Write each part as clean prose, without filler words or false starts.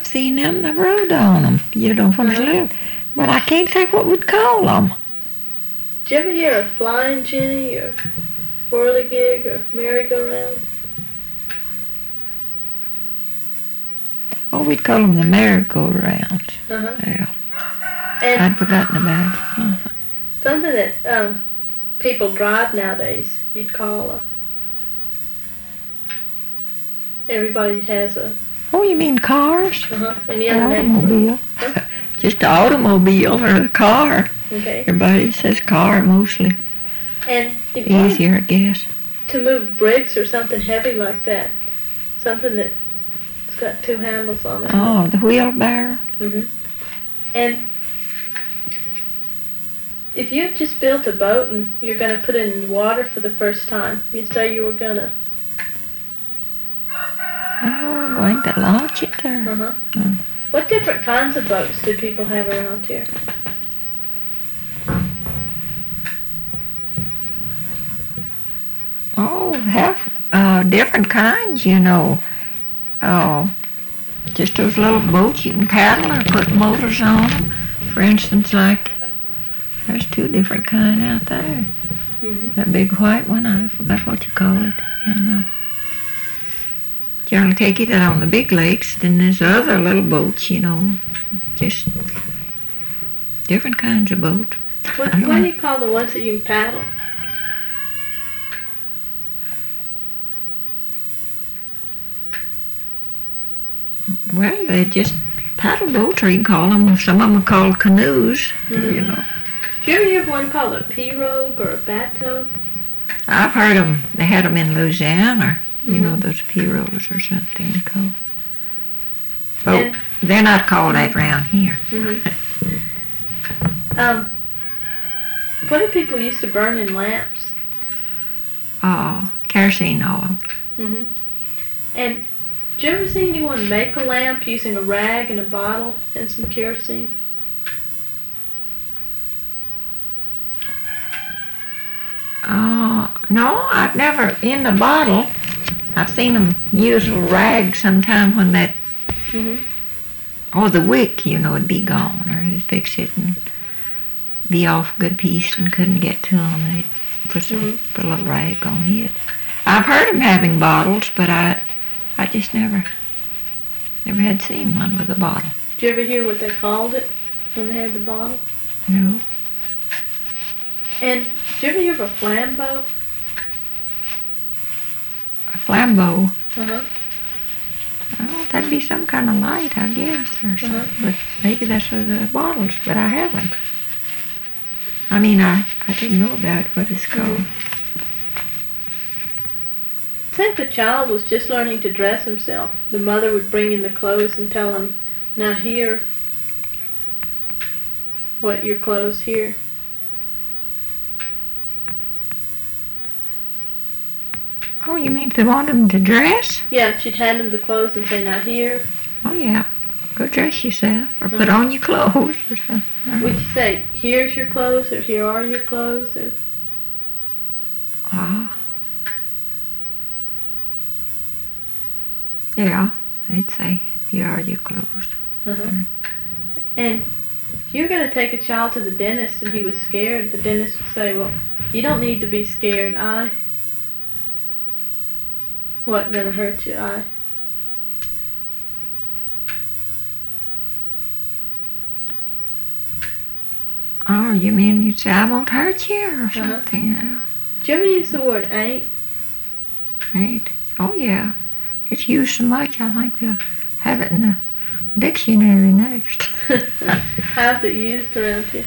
I've seen them. I've rode on them, when I was little. But I can't think what we'd call them. Did you ever hear of Flying Jenny or Whirligig or Merry-Go-Round? Oh, we'd call them the merry-go-rounds. Yeah. And I'd forgotten about it. something that people drive nowadays, you'd call everybody has a... Oh, you mean cars? Any An other name? automobile. Just an automobile or a car. Okay. Everybody says car mostly. And if Easier, I guess. to move bricks or something heavy like that, something that's got two handles on it. Oh, the wheelbarrow. And if you just built a boat and you're going to put it in the water for the first time, you'd say you were going to... Oh, going to launch it or... What different kinds of boats do people have around here? Oh, have different kinds, Oh, just those little boats you can paddle or put motors on them. For instance, like, there's two different kind out there. That big white one, I forgot what you call it. Generally take it out on the big lakes. Then there's other little boats, just different kinds of boats. What do you call the ones that you can paddle? Well, they're just paddle boats, or you can call them. Some of them are called canoes, Did you ever hear of one called a pirogue or a bateau? I've heard them. They had them in Louisiana. Those pirogues or something they call. But they're not called that around here. What did people used to burn in lamps? Oh, kerosene oil. And did you ever see anyone make a lamp using a rag and a bottle and some kerosene? No, I've never, in the bottle. I've seen them use a rag sometime when that, or the wick, would be gone, or they'd fix it and be off a good piece and couldn't get to them. They'd put a little rag on it. I've heard them having bottles, but I just never had seen one with a bottle. Did you ever hear what they called it when they had the bottle? No. And did you ever hear of a flambeau? A flambeau? Uh-huh. Oh, that'd be some kind of light, I guess, or something. But maybe that's for the bottles, but I haven't. I mean, I didn't know about what it's called. Say if a child was just learning to dress himself, the mother would bring in the clothes and tell him, now here, what your clothes here. Oh, you mean if they want them to dress? Yeah, she'd hand him the clothes and say, now here. Oh, yeah. Go dress yourself, or put on your clothes, or something. Would you say, here's your clothes, or here are your clothes, or? Yeah, they'd say, here are your clothes. And if you were going to take a child to the dentist and he was scared, the dentist would say, well, you don't need to be scared. What going to hurt you? Oh, you mean you'd say, I won't hurt you, or something? Did you ever use the word ain't? Ain't? Oh, yeah. It's used so much, I think they'll have it in the dictionary next. How's it used around here?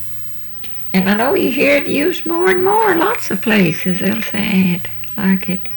And I know you hear it used more and more. Lots of places they'll say ain't, like it.